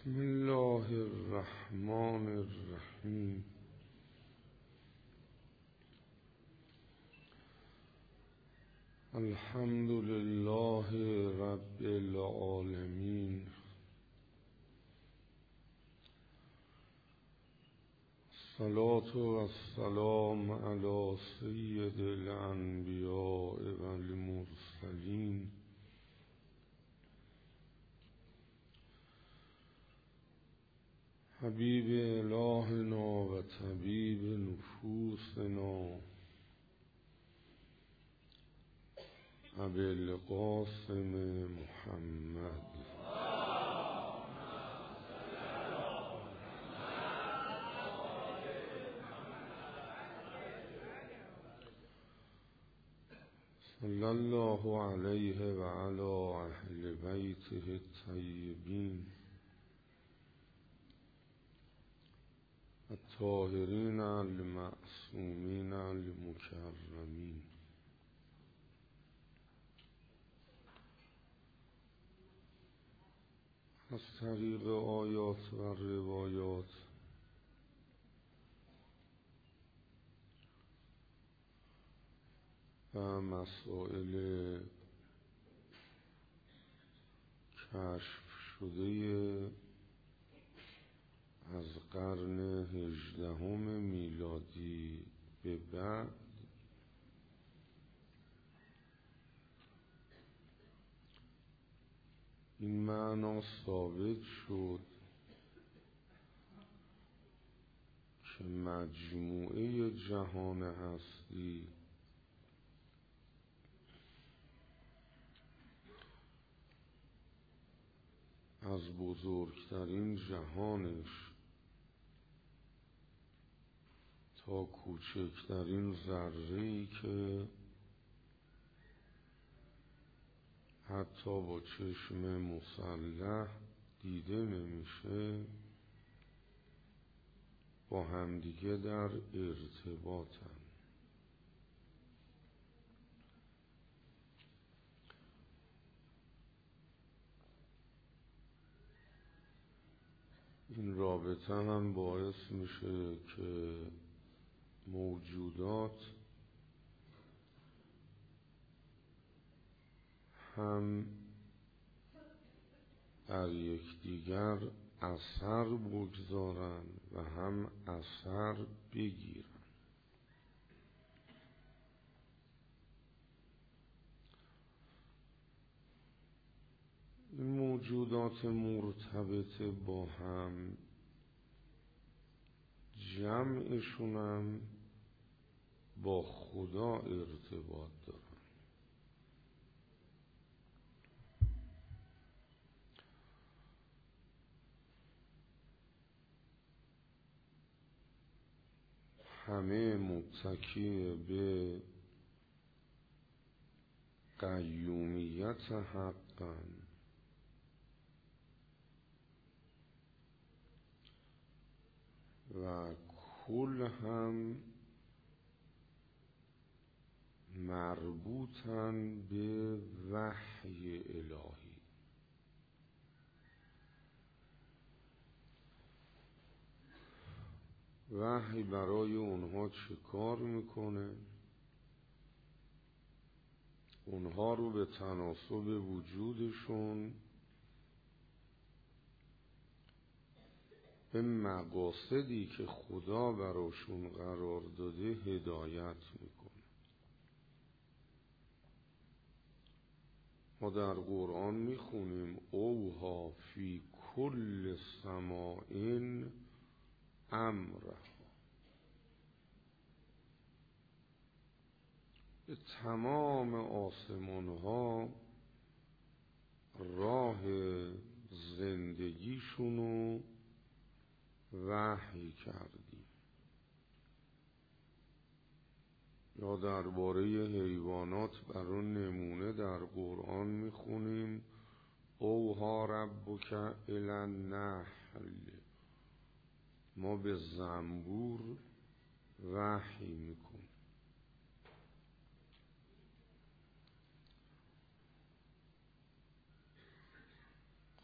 بسم الله الرحمن الرحیم. الحمد لله رب العالمین. الصلاة والسلام علی سید الانبیاء والمرسلین حبیب الهنا و طبیب نفوسنا ابی القاسم محمد صلی الله علیه و علی اهل بیته الطیبین الطاهرین المعصومین المکرمین. از طریق آیات و روایات و مسائل کشف شده از قرن 18 میلادی به بعد این معنا ثابت شد که مجموعه جهان هستی از بزرگترین جهانش تا کوچکترین ذره‌ای که حتی با چشم مسلح دیده نمیشه با همدیگه در ارتباطن. این رابطه هم باعث میشه که موجودات هم در یکدیگر اثر بگذارن و هم اثر بگیرن. این موجودات مرتبط با هم جمعشون هم با خدا ارتباط دارن. همه متکی به قیومیت حقا و کل هم مربوطن به وحی الهی. وحی برای اونها چه کار میکنه؟ اونها رو به تناسب وجودشون به مقاصدی که خدا براشون قرار داده هدایت میکنه. ما در قرآن میخونیم اوها فی کل سماعین امرها. به تمام آسمان ها راه زندگیشونو وحی کردیم. یا درباره حیوانات برای نمونه در قرآن میخونیم اوها ربک الی النحل. ما به زنبور وحی میکنیم.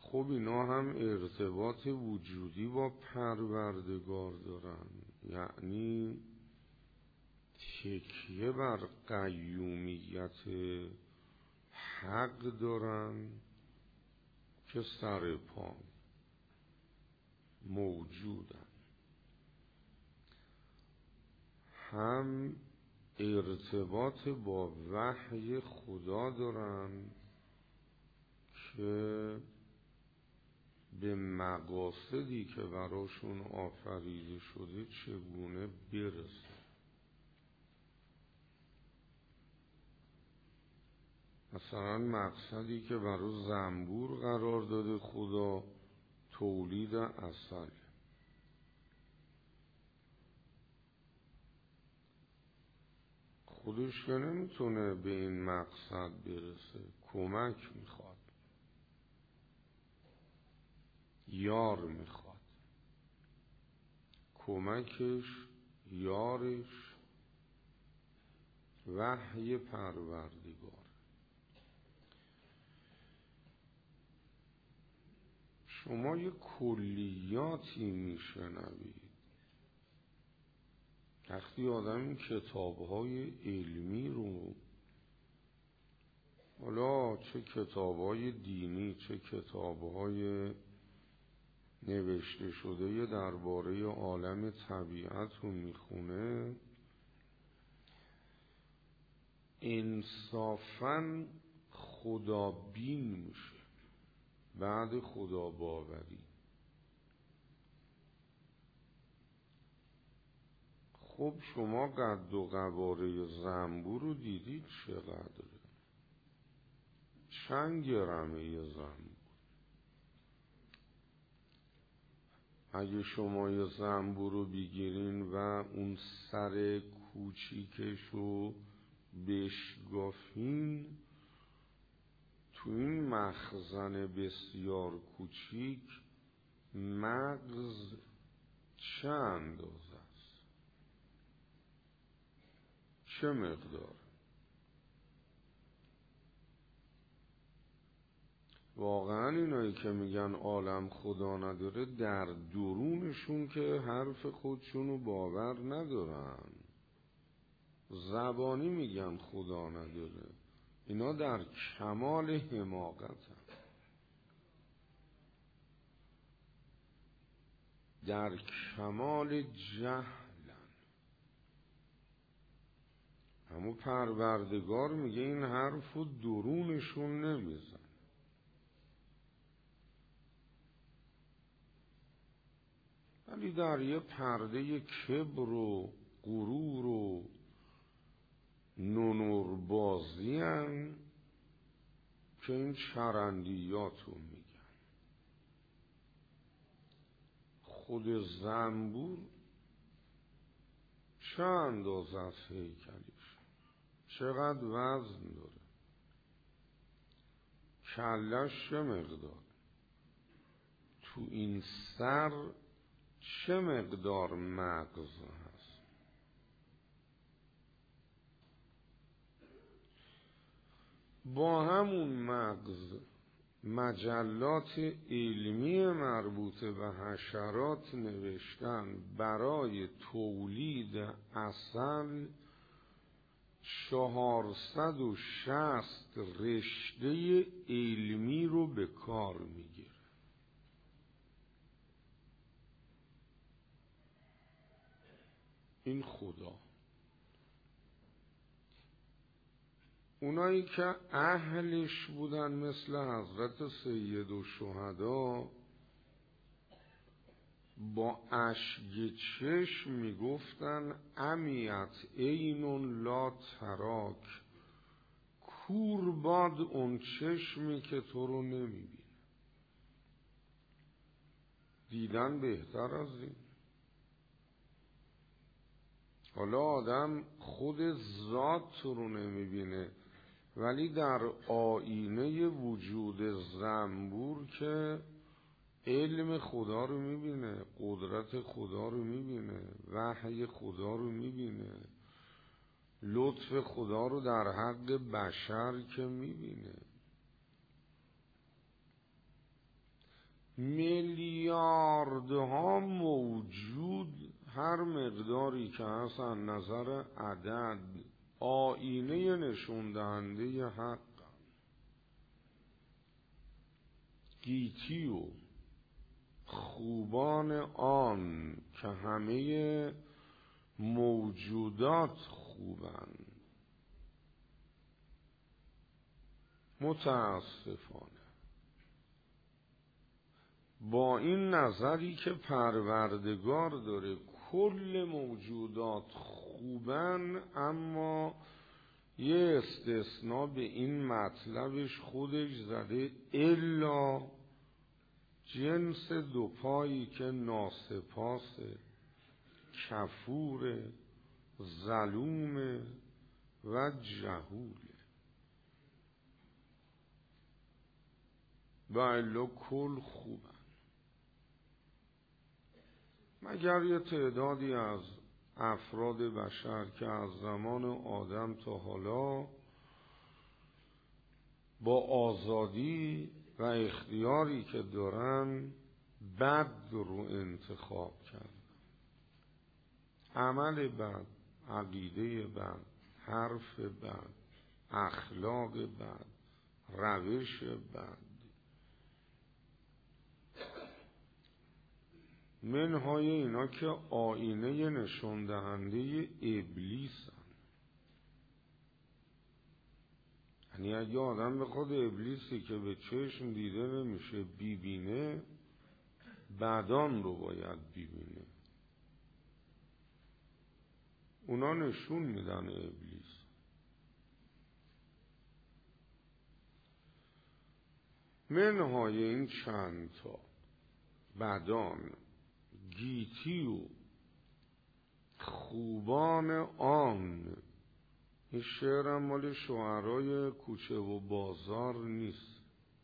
خب اینا هم ارتباط وجودی با پروردگار دارن، یعنی تکیه بر قیومیت حق دارن که سر پا موجودن، هم ارتباط با وحی خدا دارن که به مقاصدی که براشون آفریده شده چگونه برسه. مثلا مقصدی که برای زنبور قرار داده خدا تولید عسل، خودش که نمیتونه به این مقصد برسه، کمک میخواد، یار میخواد، کمکش، یارش وحی پروردگار. شما یه کلیاتی میشنوید وقتی آدم این کتاب‌های علمی رو، حالا چه کتاب‌های دینی چه کتاب‌های نوشته شده درباره عالم طبیعت رو میخونه، انصافاً خدابین میشه بعد خدا باوری. خب شما قد و قواره زنبور رو دیدید چقدره؟ چند گرمه یه زنبور؟ اگه شما یه زنبور رو بگیرین و اون سر کوچیکش رو بشگافین، تو این مخزن بسیار کوچیک مغز چه اندازه است؟ چه مقدار؟ واقعا اینایی که میگن عالم خدا نداره در درونشون که حرف خودشونو باور ندارن، زبانی میگن خدا نداره، اینا در کمال حماقتن، در کمال جهلن. اما پروردگار میگه این حرفو درونشون نمیزن. ولی در یه پرده کبر و غرور و نونوربازی هم که این چرندیاتو میگن. خود زنبور چه اندازه از هیکلش، چقدر وزن داره، کلش چه مقدار، تو این سر چه مقدار مغز هست. با همون مغز مجلات علمی مربوط به حشرات نوشتن برای تولید عسل 460 رشته علمی رو به کار میگیره. این خدا. اونایی که اهلش بودن مثل حضرت سید الشهدا با اشک چشم میگفتن امیت عین لا تراک، کور باد اون چشمی که تو رو نمیبینه. دیدن بهتر از این. حالا آدم خود ذات تو رو نمیبینه، ولی در آینه وجود زنبور که علم خدا رو میبینه، قدرت خدا رو میبینه، وحی خدا رو میبینه، لطف خدا رو در حق بشر که میبینه. میلیاردها موجود هر مقداری که هست از نظر عدد آینه نشون دهنده حق، گیتی و خوبان آن که همه موجودات خوبند. متاسفانه با این نظری که پروردگار داره کل موجودات خوبن، اما یه استثناء به این مطلبش خودش زده، الا جنس دو پایی که ناسپاسه، کفور، ظلوم و جهوله، و الا کل خوبن. مگر یه تعدادی از افراد بشر که از زمان آدم تا حالا با آزادی و اختیاری که دارن بد رو انتخاب کردن، عمل بد، عقیده بد، حرف بد، اخلاق بد، روش بد. منهای اینا که آینه نشون دهنده ابلیسن. یعنی اگه آدم به خود ابلیسی که به چشم دیده نمیشه ببینه، بدان رو باید ببینه. اونا نشون میدن ابلیس. منهای این چند تا بدان، گیتی و خوبان آن. این شعرم مال شعرهای کوچه و بازار نیست.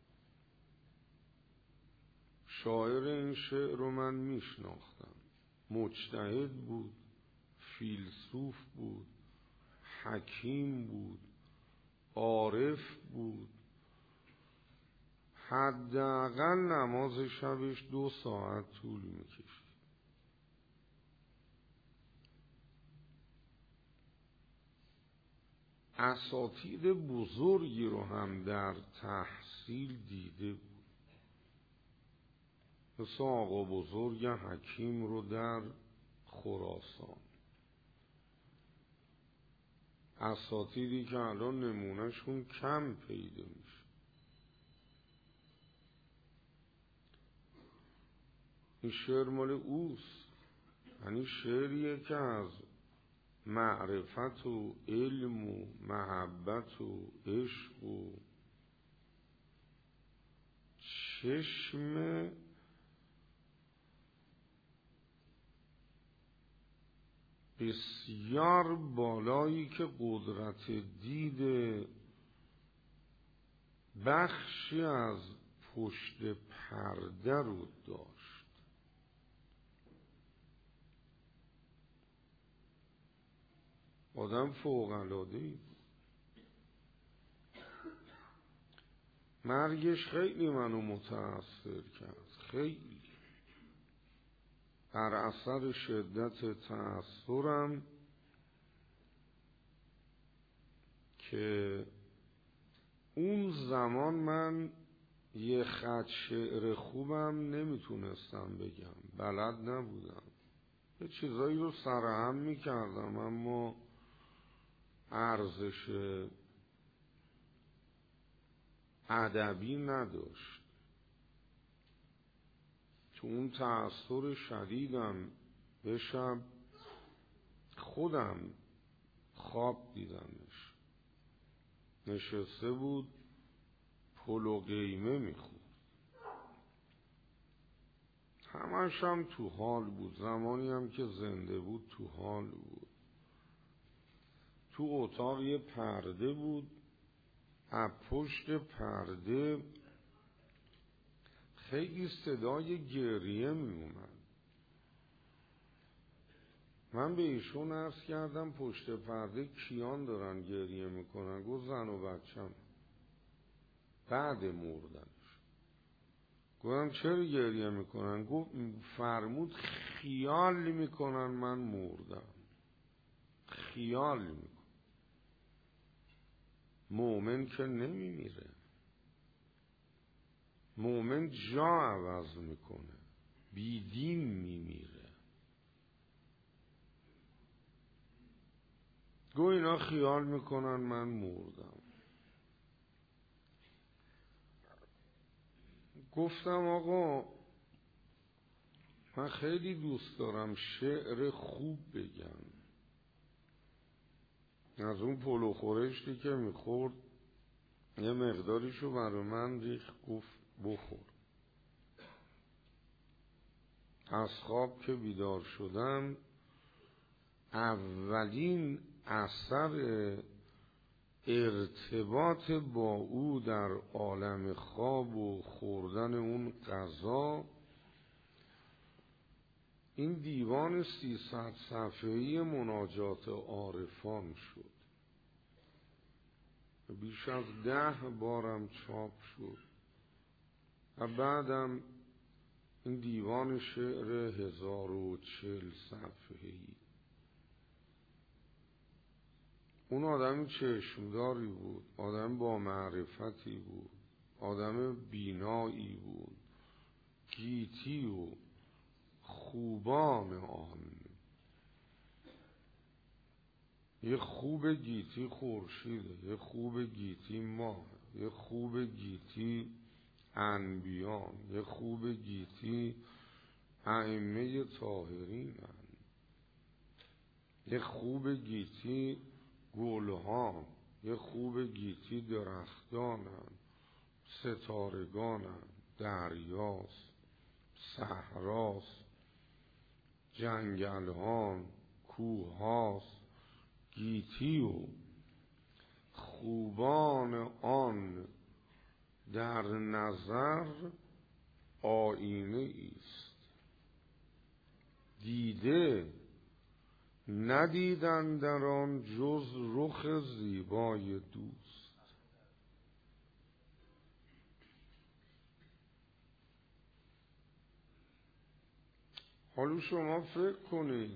شاعر این شعر رو من میشناختم، مجتهد بود، فیلسوف بود، حکیم بود، عارف بود. حداقل نماز شبش 2 ساعت طول میکشید. اساتید بزرگی رو هم در تحصیل دیده بود، مثل آقا بزرگ حکیم رو در خراسان. اساتیدی که الان نمونهشون کم پیدا میشه. این شعر مال اوست. یعنی شعریه که از معرفت و علم و محبت و عشق و چشم بسیار بالایی که قدرت دید بخشی از پشت پرده رو داشت. آدم فوق‌العاده‌ای بود. مرگش خیلی منو متأثر کرد، خیلی. در اثر شدت تأثرم که اون زمان من یه خط شعر خوبم نمیتونستم بگم، بلد نبودم. یه چیزایی رو سرهم میکردم اما ارزش ادبی نداشت. تو اون تأثیر شدیدم به شب خودم خواب دیدمش، نشسته بود پلو قیمه میخورد. همش هم تو حال بود. زمانی هم که زنده بود تو حال بود. تو اتاق یه پرده بود، از پشت پرده خیلی صدای گریه می اومد. من به ایشون عرض کردم پشت پرده کیان دارن گریه میکنن؟ گفت زن و بچم بعد مردنش. گفتم چرا گریه میکنن؟ گفت فرمود خیال میکنن من مردم. خیال میکنن. مومن که نمیمیره. مومن جا عوض میکنه، بیدین میمیره. گو اینا خیال میکنن من مردم. گفتم آقا من خیلی دوست دارم شعر خوب بگم. از اون پلو خورشتی که میخورد یه مقداریشو برای من ریخت، گفت بخور. از خواب که بیدار شدم اولین اثر ارتباط با او در عالم خواب و خوردن اون غذا این دیوان 300 صفحه‌ای مناجات عارفان شد. بیش از 10 بارم چاپ شد و بعدم این دیوان شعر 1040 صفحه‌ای. اون آدم چشمداری بود، آدم با معرفتی بود، آدم بینایی بود، گیتی و خوبان آن. یه خوب گیتی خورشیده، یه خوب گیتی ماه، یه خوب گیتی انبیان، یه خوب گیتی ائمه طاهرین، یه خوب گیتی گلها، یه خوب گیتی درختانن، ستارگانن، دریاست، صحراست، جنگلهان، کوهاست. گیتی و خوبان آن در نظر آینه است. دیده ندیدن در آن جز رخ زیبای دوست. حالا شما فکر کنید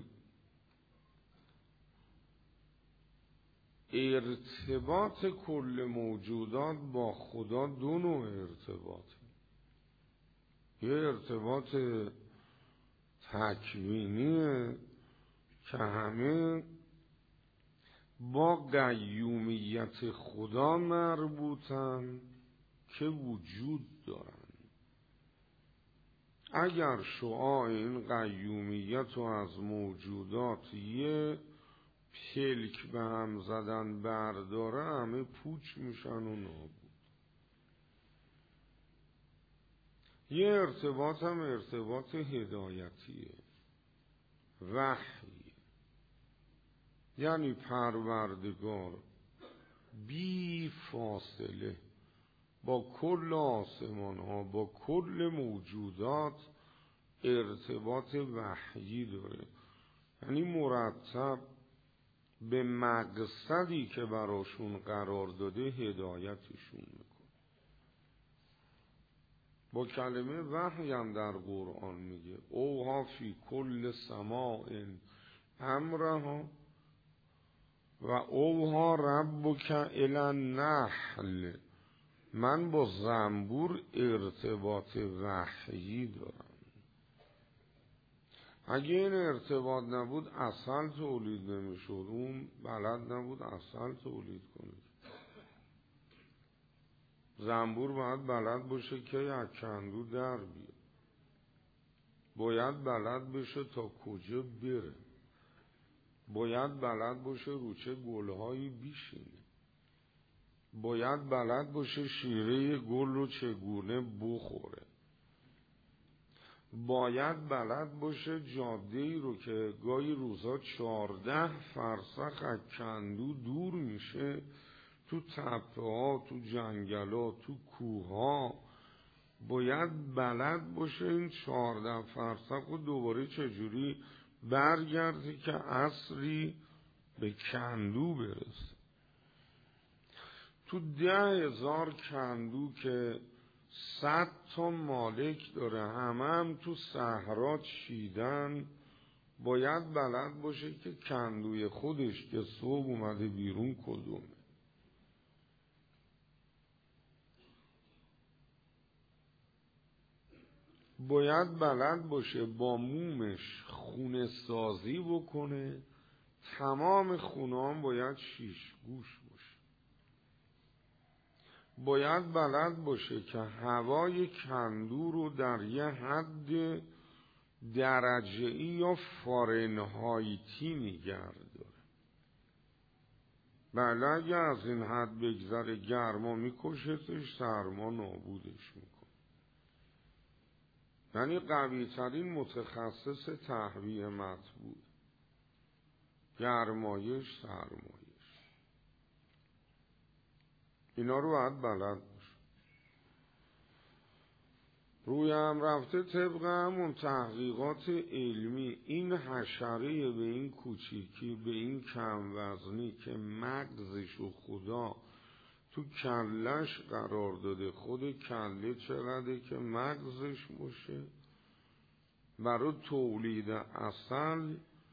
ارتباط کل موجودات با خدا 2 نوع ارتباطه. یه ارتباط تکوینیه که همه با قیومیت خدا مربوطن که وجود دارن. اگر شعاع این قیومیت رو از موجودات یه پلک به هم زدن برداره همه پوچ میشن و نابود. یه ارتباط هم ارتباط هدایتیه، وحی. یعنی پروردگار بی فاصله با کل آسمان ها، با کل موجودات ارتباط وحیی داره. یعنی مرتب به مقصدی که براشون قرار داده هدایتشون میکنه. با کلمه وحی هم در قرآن میگه اوها فی کل سماع امرها و اوها ربک الی النحل. من با زنبور ارتباط وحیی دارم. اگه این ارتباط نبود عسل تولید نمیشد. اون بلد نبود عسل تولید کنه. زنبور باید بلد باشه که یک کندو در بیاد. باید بلد بشه تا کجا بره. باید بلد باشه رو چه گلهایی بیشینه. باید بلد باشه شیره گل رو چگونه بخوره. باید بلد باشه جاده‌ای رو که گاهی روزا 14 فرسخ از کندو دور میشه، تو تپه ها، تو جنگل ها، تو کوه ها، باید بلد باشه این 14 فرسخ رو دوباره چجوری برگرده که عصری به کندو برسه. تو 10,000 کندو که 100 تا مالک داره، همه هم تو صحرا چیدن، باید بلد باشه که کندوی خودش که صبح اومده بیرون کدومه. باید بلد باشه با مومش خونه سازی بکنه، تمام خونه هم باید 6 گوش باشه. باید بلد باشه که هوای کندو رو در یه حد درجه‌ای یا فارنهایتی نگه داره. بله اگه از این حد بگذره گرما میکشتش، سرما نابودش میکنه. یعنی قوی ترین متخصص تهویه مطبوع، گرمایش، سرمایش، اینا رو باید بلد باشه. روی هم رفته طبق همون تحقیقات علمی، این حشره به این کوچیکی، به این کم وزنی که مغزش و خدا تو کلش قرار داده، خود کله چقدر که مغزش باشه، برای تولید عسل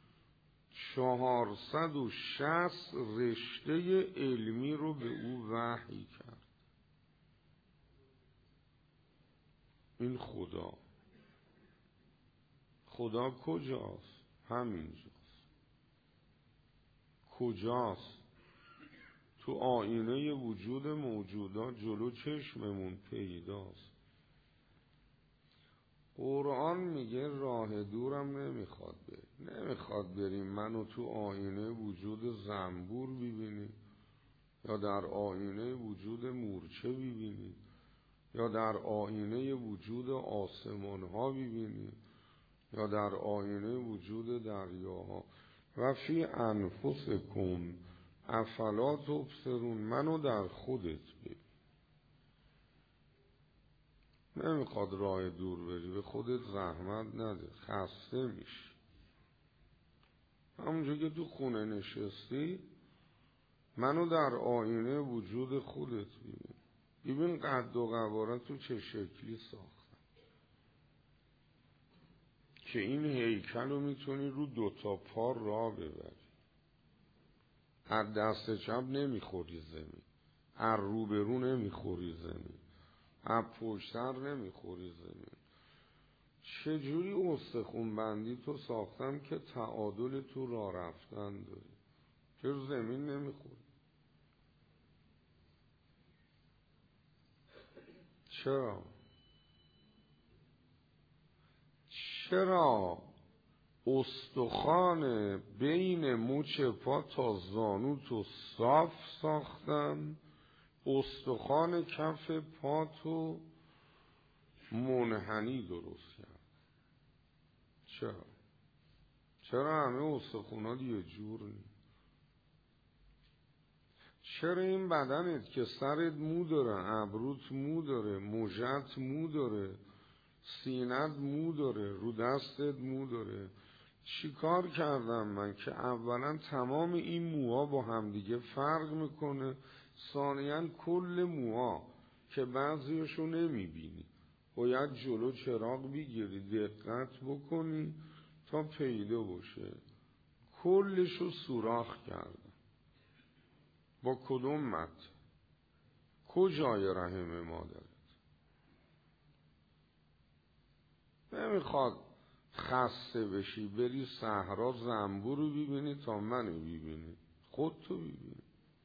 460 رشته علمی رو به او وحی کرد. این خدا کجاست؟ همینجاست. کجاست؟ تو آینه وجود موجودات جلو چشممون پیداست. قرآن میگه راه دورم نمیخواد بریم منو تو آینه وجود زنبور ببینی، یا در آینه وجود مورچه ببینی، یا در آینه وجود آسمان ها ببینی، یا در آینه وجود دریاها. و فی انفسکم افلا تبصرون، منو در خودت ببین. نمیخواد راه دور بری، به خودت زحمت نده، خسته میشی. همونجا که تو خونه نشستی منو در آینه وجود خودت ببین. ببین قد و قوارت تو چه شکلی ساختن که این هیکل رو میتونی رو 2 پا راه ببری. از دست چپ نمیخوری زمین، از روبرو نمیخوری زمین، از پشتر نمیخوری زمین. چجوری استخون بندی تو ساختم که تعادل تو راه رفتن داری؟ چرا زمین نمیخوری؟ چرا استخوان بین مچ پا تا زانو تو صاف ساختن، استخوان کف پا تو منحنی درست کرد؟ چرا همه استخونات یه جور نیست؟ چرا این بدنت که سرت مو داره، ابروت مو داره، مژت مو داره، سینت مو داره، رو دستت مو داره؟ چی کار کردم من که اولا تمام این موها با همدیگه فرق میکنه، ثانیاً کل موها که بعضیشو نمیبینی باید جلو چراغ بگیری دقت بکنی تا پیدا باشه. کلشو سوراخ کردم. با کدوم مت؟ کجای رحم مادرت؟ نمیخواد خسته بشی بری صحرا زنبور رو ببینی تا منو ببینی، خودتو ببینی.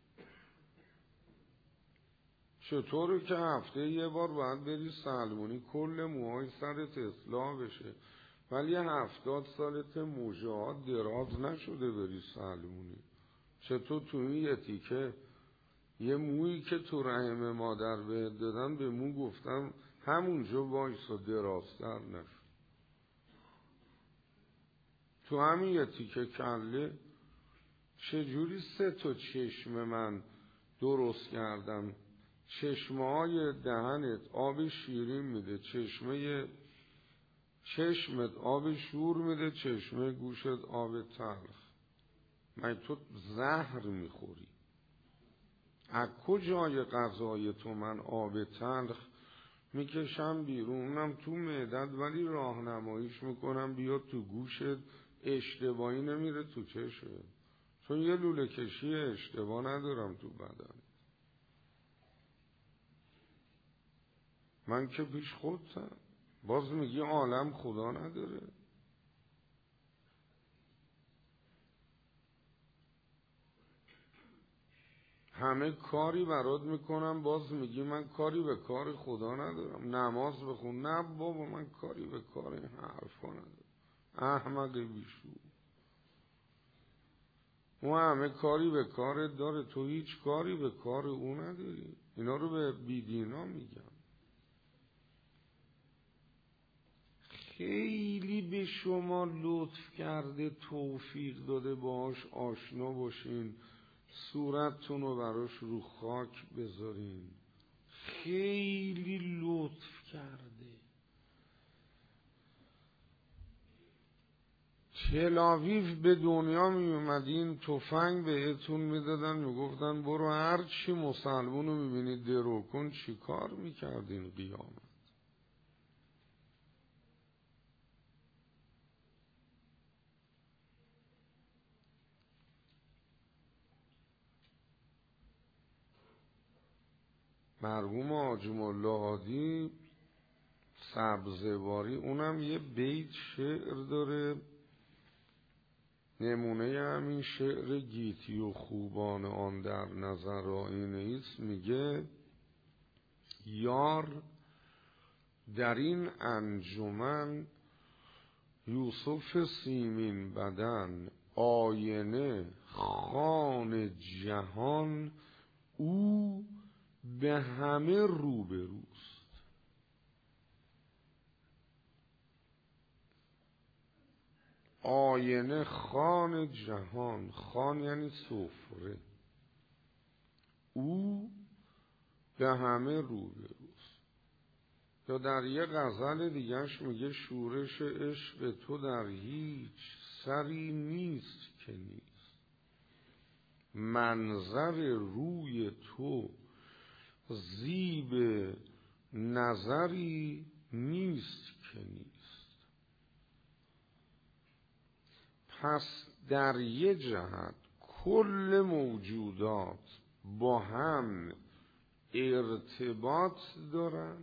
چطوره که هفته یه بار باید بری سلمونی کل موهای سرت اصلاح بشه، ولی 70 سالت موجهات دراز نشده بری سلمونی؟ چطور تو این یه تیکه یه مویی که تو رحم مادر بهت دادن به مو گفتم همونجا وایسا درازتر نشد؟ تو همین یه تیکه کله چجوری 3 تا چشم من درست کردم؟ چشمه های دهنت آب شیرین میده، چشمت آب شور میده، چشمه گوشت آب تلخ. من تو زهر میخوری؟ از کجای غذای تو من آب تلخ میکشم بیرونم تو معدت، ولی راهنماییش میکنم بیاد تو گوشت، اشتباهی نمیره تو چشت، چون یه لوله کشی اشتباه ندارم تو بدن. من که پیش خودتم. باز میگی عالم خدا نداره. همه کاری برات میکنم، باز میگی من کاری به کار خدا ندارم. نماز بخون. نه بابا، من کاری به کار این حرفا ندارم. احمق بیشور، اون همه کاری به کارت داره، تو هیچ کاری به کار او نداری. اینا رو به بیدینا میگم. خیلی به شما لطف کرده، توفیق داده باهاش آشنا باشین، صورتتون رو براش رو خاک بذارین. خیلی لطف کرده. تلاویو به دنیا می اومدین، تفنگ بهتون میدادن، میگفتن برو هر چی مسلمونو میبینید درو کن. چی کار میکردین قیامت؟ مرحوم حاجی ملا هادی سبزواری، اونم یه بیت شعر داره، نمونه همین شعر گیتی و خوبان آن در نظر آینه ایست. میگه یار در این انجمن یوسف سیمین بدن، آینه خوان جهان، او به همه روبروست. آینه خوان جهان، خوان یعنی سفره، او به همه روبروست. یا در یه غزل دیگرش میگه شورش عشق تو در هیچ سری نیست که نیست، منظر روی تو زیب نظری نیست که نیست. پس در یه جهت کل موجودات با هم ارتباط دارن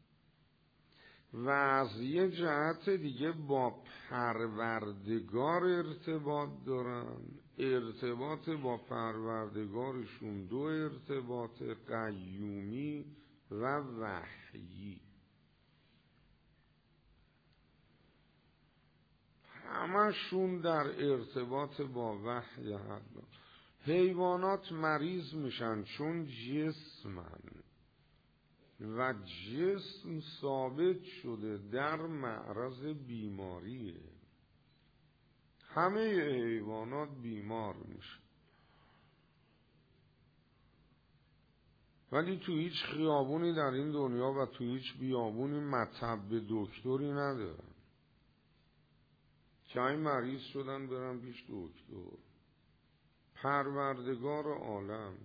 و از یه جهت دیگه با پروردگار ارتباط دارن. ارتباط با پروردگارشون دو ارتباط، قیومی و وحیی. همشون در ارتباط با وحی هستن. حیوانات مریض میشن چون جسمن و جسم ثابت شده در معرض بیماریه. همه حیوانات بیمار میشن، ولی تو هیچ خیابونی در این دنیا و تو هیچ بیابونی مطب دکتری ندارن که این مریض شدن برن پیش دکتر. پروردگار عالم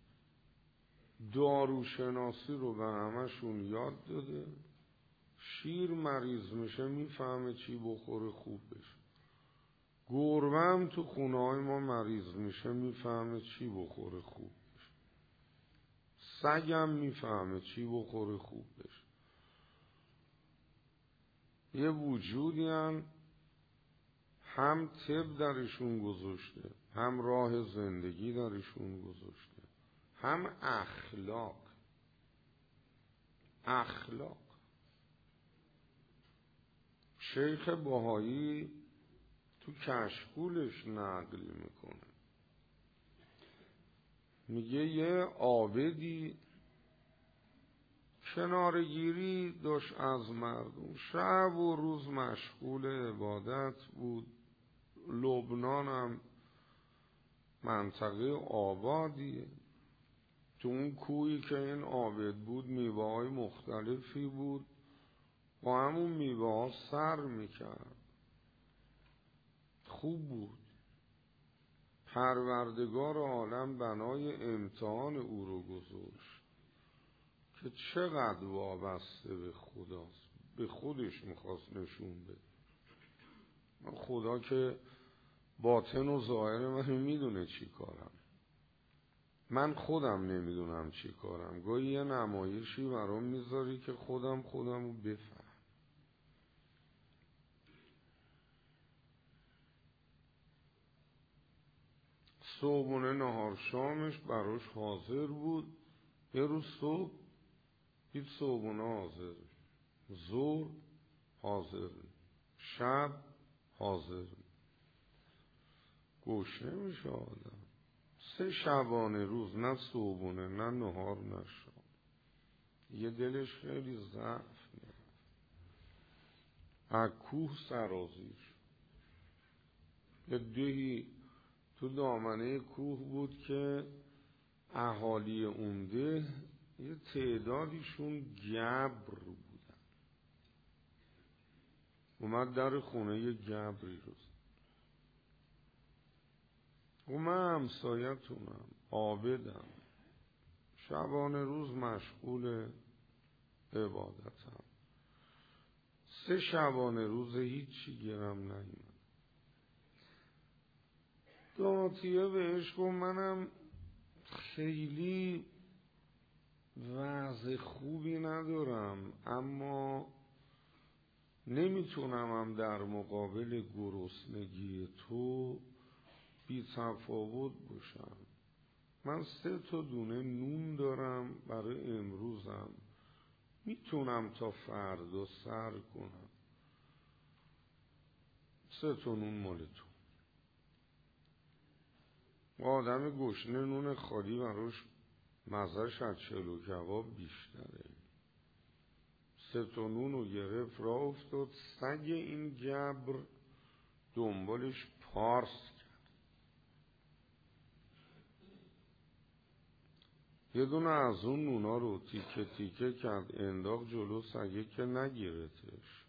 داروشناسی رو به همشون یاد داده. شیر مریض میشه میفهمه چی بخوره خوب بشه. گربه هم تو خونه های ما مریض میشه میفهمه چی بخوره خوب بشه. سگ هم میفهمه چی بخوره خوب بشه. یه وجودی هم طب درشون گذاشته، هم راه زندگی درشون گذاشته، هم اخلاق. شیخ بهایی تو کشکولش نقل میکنه، میگه یه عابدی کنارگیری داشت از مردم، شب و روز مشغول عبادت بود. لبنان هم منطقه آبادیه. تو اون کویی که این عابد بود میوه های مختلفی بود، با همون میوه ها سر میکرد، خوب بود. پروردگار عالم بنای امتحان او رو گذاشت که چقدر وابسته به خداست، به خودش میخواست نشون بده. خدا که باطن و ظاهر من میدونه چی کارم، من خودم نمیدونم چی کارم. گاهی یه نمایشی برام میذاری که خودم رو بفهم. صبحونه نهار شامش براش حاضر بود. یه روز صبح دید صبحونه حاضر، ظهر حاضر، شب حاضر. گوشه میشه آدم. 3 شبانه روز نه صبحونه نه نهار نه شام. یه دلش خیلی ضعف میاد. از کوه سرازیر. یه دهی تو دامنه کوه بود که اهالی اون ده یه تعدادیشون گبر بودن. اومد در خونه یه گبری رو زد. من همسایتونم، عابدم، شبانه روز مشغول عبادتم. 3 شبانه روز هیچی گیرم نیومد. داماتیه بهش گفت منم خیلی وضع خوبی ندارم، اما نمیتونم در مقابل گرسنگی تو بی تفاوت باشم. من 3 دونه نون دارم برای امروزم، میتونم تا فردا سر کنم. 3 نون مال تو. آدم گشنه نون خالی براش مزهش از چلو کباب بیشتره. 3 نون رو گرفت راه افتاد. سگ این گبر دنبالش پارس کرد. یه دونه از اون نونا رو تیکه تیکه کرد انداخت جلو سگه که نگیرتش.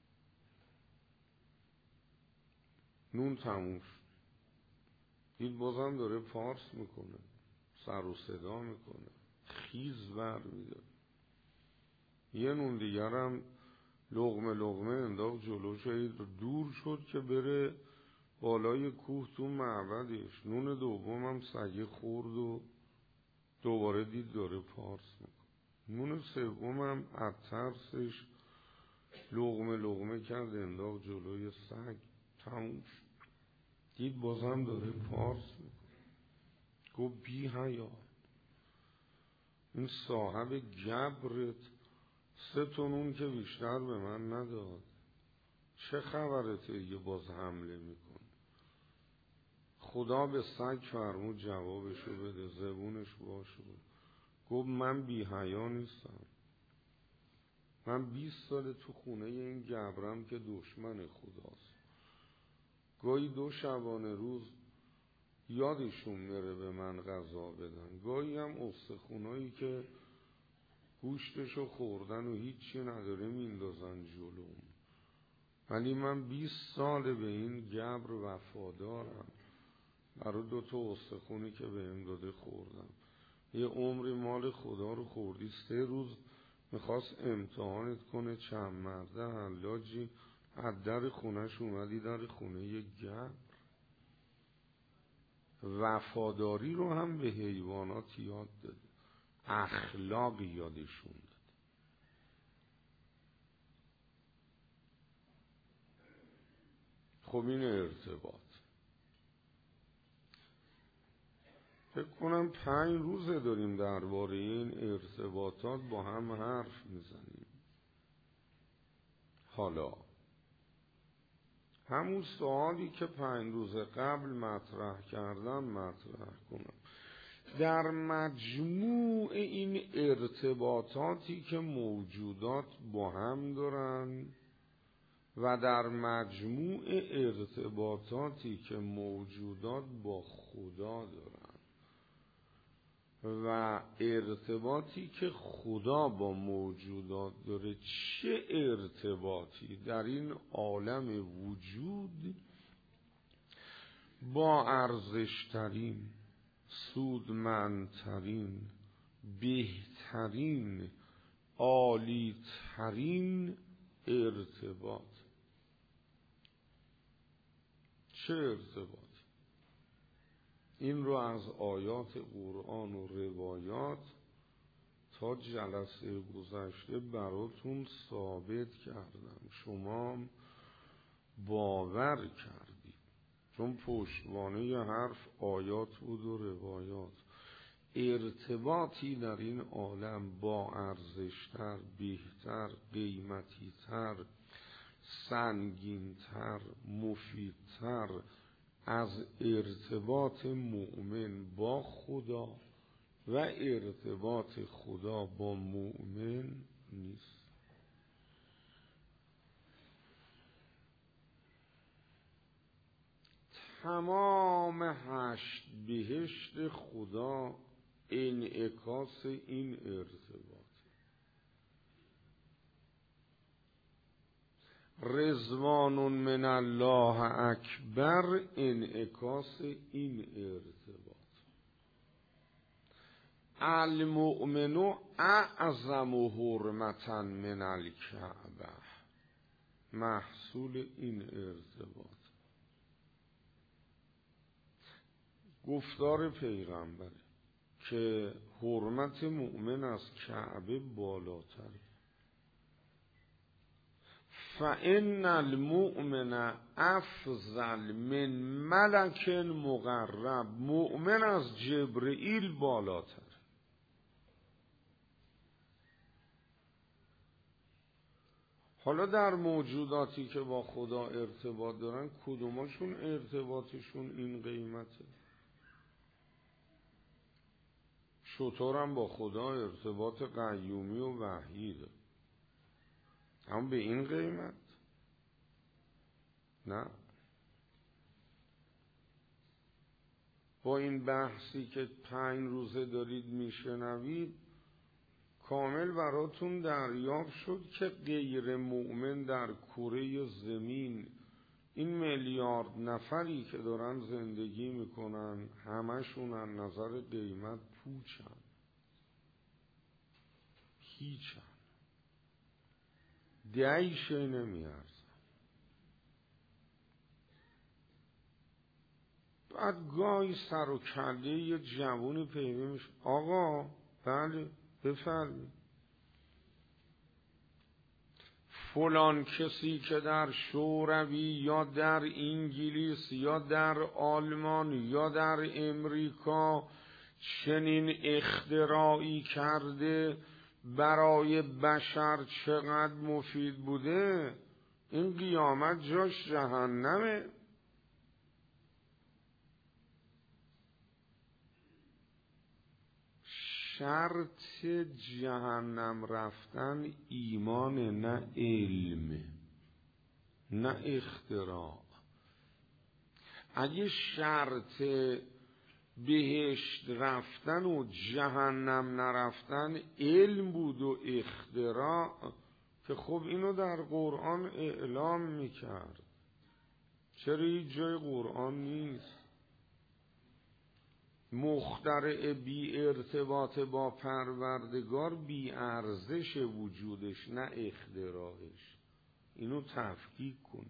نون تموم شد. دید بازم داره پارس میکنه، سر و صدا میکنه، خیز بر میده. یه نون دیگرم لقمه لقمه انداخت جلو شاید دور شد که بره بالای کوه تو معبدش. نون دومم سگه خورد و دوباره دید داره پارس میکنه. نون سومم از ترسش لقمه لقمه کرد انداخت جلوی سگ. تموم شد. دید بازم داره پارس میکنه. گفت بی حیا، این صاحب گبرت 3 نون که بیشتر به من نداد، چه خبرته یه باز حمله میکن؟ خدا به سگ فرمود جوابشو بده، زبونش باشه. گفت من بی حیا نیستم، من 20 سال تو خونه این گبرم که دشمن خداست. گاهی 2 شبانه روز یادشون میره به من غذا بدن، گاهی هم استخونایی که گوشتشو خوردن و هیچی نداره میندازن جلوم. ولی من 20 سال به این گبر وفادارم، برای 2 استخونی که بهم داده خوردم. یه عمری مال خدا رو خوردی. 3 روز میخواست امتحانت کنه چند مرده حلاجی، از در خونش اومدی در خونه یه گبر. وفاداری رو هم به حیوانات یاد داده، اخلاق یادشون داده. خب این ارتباط فکر کنم 5 روزه داریم درباره این ارتباطات با هم حرف میزنیم. حالا همون سوالی که 5 روز قبل مطرح کردم مطرح کنم. در مجموع این ارتباطاتی که موجودات با هم دارن و در مجموع ارتباطاتی که موجودات با خدا دارن و ارتباطی که خدا با موجودات داره، چه ارتباطی در این عالم وجود با ارزشترین، سودمندترین، بهترین عالی ترین ارتباط. چه ارتباط؟ این رو از آیات قرآن و روایات تا جلسه گذشته براتون ثابت کردم، شما باور کردید، چون پشتوانه حرف آیات بود و روایات. ارتباطی در این عالم با ارزشتر، بهتر، قیمتیتر، سنگینتر، مفیدتر از ارتباط مؤمن با خدا و ارتباط خدا با مؤمن نیست. تمام 8 بهشت خدا انعکاس این ارتباط. رضوان من الله اکبر انعکاس این ارتباط. المؤمن اعظم حرمتا من الکعبه محصول این ارتباط. گفتار پیغمبر که حرمت مؤمن از کعبه بالاتره. فإن المؤمن افضل من ملک مقرب، مؤمن از جبرئیل بالاتر. حالا در موجوداتی که با خدا ارتباط دارن کدوماشون ارتباطشون این قیمته؟ شطورم با خدا ارتباط قیومی و وحی داره، اما به این قیمت نه. با این بحثی که 5 روزه دارید میشنوید کامل براتون دریافت شد که غیر مؤمن در کره زمین این میلیارد نفری که دارن زندگی میکنن همشون از نظر قیمت پوچن، هیچن، دیشه نمیارزن. بعد گاهی سر و کله یه جوون پیدا میشه، آقا بله بفرمایید، فلان کسی که در شوروی یا در انگلیس یا در آلمان یا در امریکا چنین اختراعی کرده برای بشر چقدر مفید بوده، این قیامت جاش جهنمه. شرط جهنم رفتن ایمان، نه علم، نه اختراع. اگه شرط بهشت رفتن و جهنم نرفتن علم بود و اختراع که خب اینو در قرآن اعلام میکرد، چرا هیچ جای قرآن نیست؟ مخترع بی ارتباط با پروردگار بی ارزش وجودش، نه اختراعش. اینو تفکیک کن.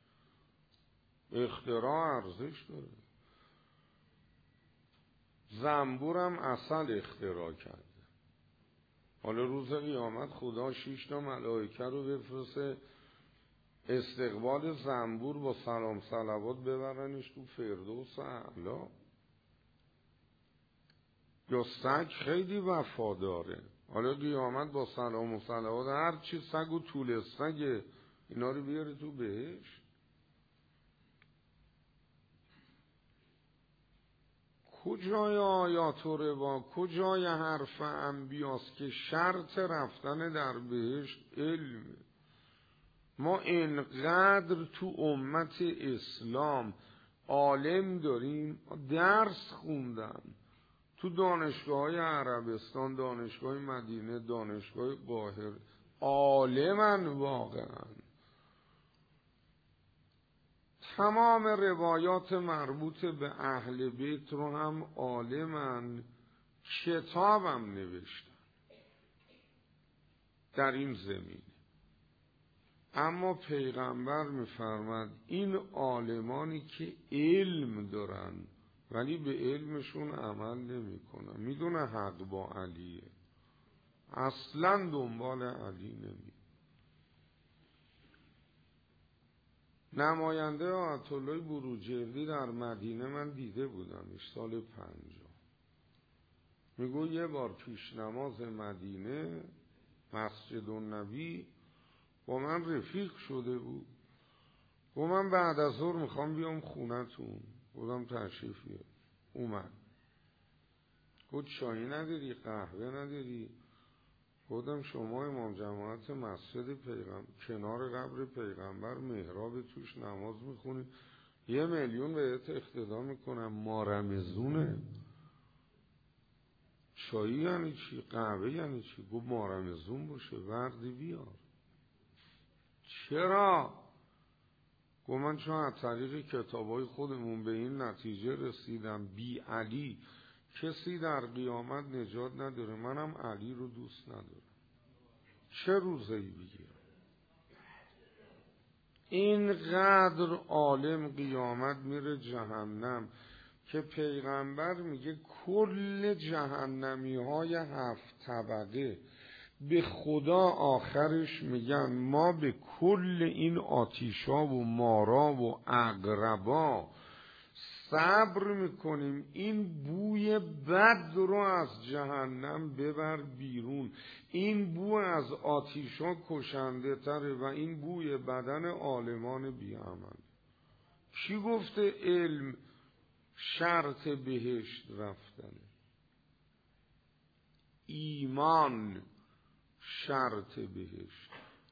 اختراع ارزش داره. زنبورم عسل اختراع کرده. حالا روز قیامت خدا 6 تا ملائکه رو بفرسته استقبال زنبور با سلام صلوات ببرنش تو فردوس اعلی. یا سگ خیلی وفاداره، حالا قیامت با سلام و صلوات هر چی سگ و طول سگ اینا رو بیاره تو بهشت. کجای آیات و روا، کجای حرف انبیاست که شرط رفتن در بهشت علم؟ ما اینقدر تو امت اسلام عالم داریم، درس خوندن تو دانشگاه عربستان، دانشگاه مدینه، دانشگاه قاهره، عالمن واقعا. تمام روایات مربوط به اهل بیت رو هم عالمن، کتابم نوشتن. در این زمین. اما پیغمبر می‌فرماد این عالمانی که علم دارن ولی به علمشون عمل نمی‌کنن، میدونه حق با علیه، اصلا دنبال علی نمی. نماینده آیت الله بروجردی در مدینه من دیده بودمش سال 50. میگو یه بار پیش نماز مدینه مسجد النبی با من رفیق شده بود، با من بعد از ظهر میخوام بیام خونتون، بودم تشریف بیار. اومد گفت چایی نداری، قهوه نداری؟ گفتم شما امام جماعت مسجد پیغمبر کنار قبر پیغمبر محراب توش نماز میخونی، 1 میلیون بهت اقتدا میکنم، ما رمزونه. چایی یعنی چی؟ قهوه یعنی چی؟ گفت ما رمزون باشه وردی بیار. چرا؟ گفت من چون از طریق کتابای خودمون به این نتیجه رسیدم بی علی کسی در قیامت نجات نداره، منم علی رو دوست ندارم. چه روزه‌ای بگیرم؟ اینقدر عالم قیامت میره جهنم که پیغمبر میگه کل جهنمی های 7 طبقه به خدا آخرش میگن ما به کل این آتیشا و مارا و عقربا صبر میکنیم، این بوی بد رو از جهنم ببر بیرون، این بو از آتیشا کشنده تره و این بوی بدن عالمان بیعمل. کی گفته علم شرط بهشت رفتنه؟ ایمان شرط بهشت،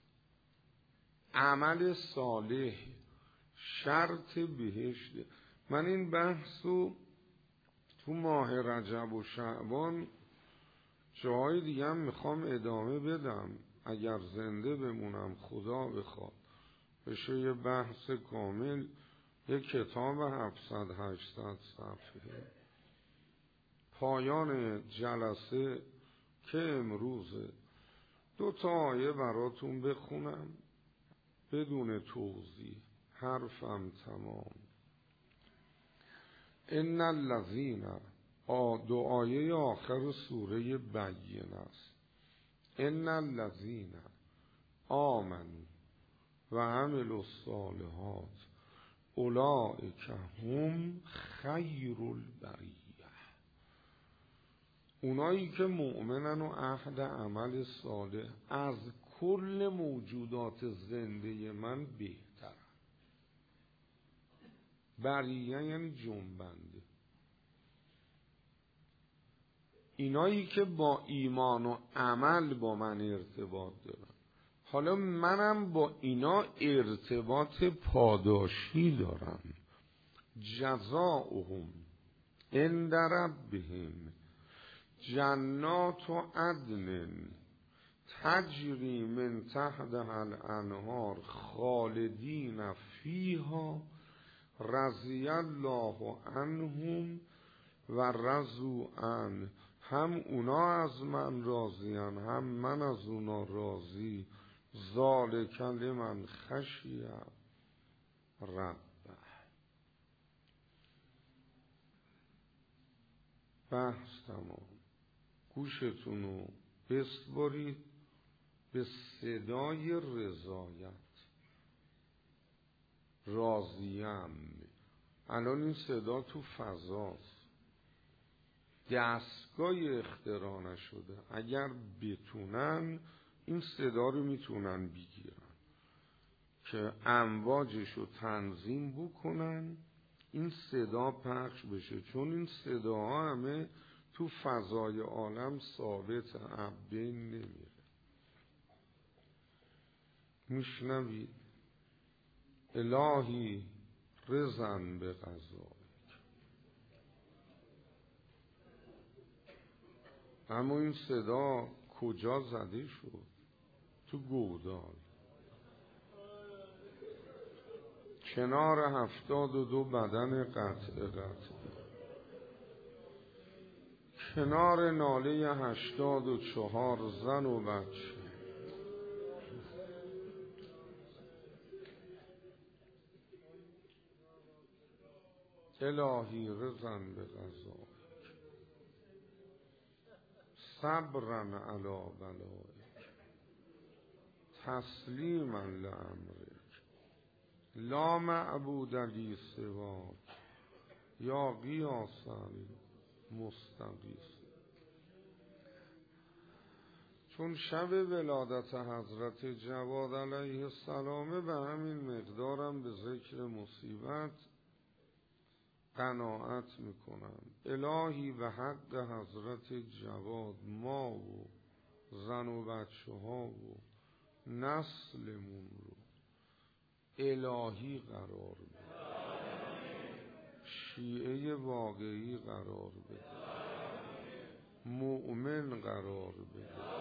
عمل صالح شرط بهشت. من این بحثو تو ماه رجب و شعبان جای دیگه هم میخوام ادامه بدم، اگر زنده بمونم خدا بخواد بشه یه بحث کامل، یه کتاب 700-800 صفحه. پایان جلسه که امروزه 2 آیه براتون بخونم بدون توضیح، حرفم تمام. ان الذین، 2 آیه آخر سوره بینه است. ان الذین آمنوا و عملوا الصالحات اولئک هم خیر البریه. اونایی که مؤمنن و عهد عمل صالح از کل موجودات زنده من بهترن. بریه یعنی جنبنده. اینایی که با ایمان و عمل با من ارتباط دارن. حالا منم با اینا ارتباط پاداشی دارم. جزاؤهم عند ربهم جنات عدن تجری من تحتها الانهار خالدین فیها رضی الله عنهم و رضوا عنه. هم اونا از من راضیان هم من از اونا راضی. ذالک لمن خشی ربه. بحث تمام. گوشتونو بسپارید به صدای رضایت. راضیم. الان این صدا تو فضاست، دستگاه اختراع نشده. اگر بتونن این صدا رو میتونن بگیرن که امواجش رو تنظیم بکنن این صدا پخش بشه، چون این صداها همه تو فضای عالم ثابت بین نمیره. میشنوید؟ الهی رضن به قضا. اما این صدا کجا زده شد؟ تو گودال کنار 72 بدن قطع کنار ناله 84 زن و بچه. الهی رضن به قضایک صبرن علی بلایک تسلیما لامرک لا معبود لی سواک یا غیاث مستغیث. چون شب ولادت حضرت جواد علیه السلام به همین مقدارم به ذکر مصیبت قناعت میکنم. الهی به حق حضرت جواد ما و زن و بچه ها و نسلمون رو الهی قرار بده، شیعه واقعی قرار بده، مؤمن قرار بده،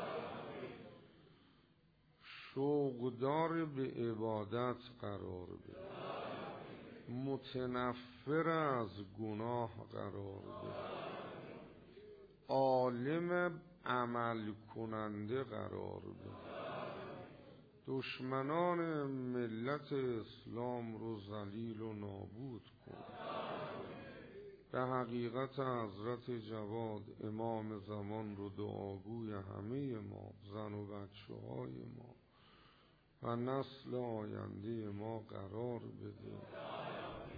شوقدار به عبادت قرار بده، متنفر از گناه قرار بده، عالم عمل کننده قرار بده، دشمنان ملت اسلام رو ذلیل و نابود کن. به حقیقت حضرت جواد امام زمان رو دعاگوی همه ما، زن و بچه های ما و نسل آینده ما قرار بده